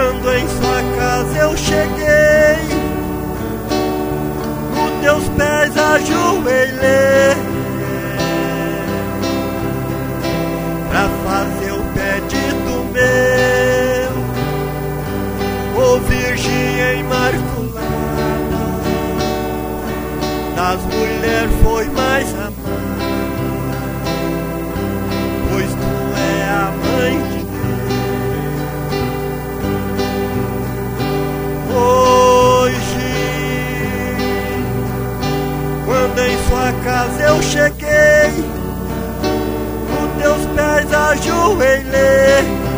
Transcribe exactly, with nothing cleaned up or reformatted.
Quando em sua casa eu cheguei, nos teus pés ajoelhei, pra fazer o pedido meu, ô Virgem Imaculada, das mulheres foi mais amada, pois tu é a mãe de Deus. Hoje, quando em sua casa eu cheguei, nos teus pés ajoelhei,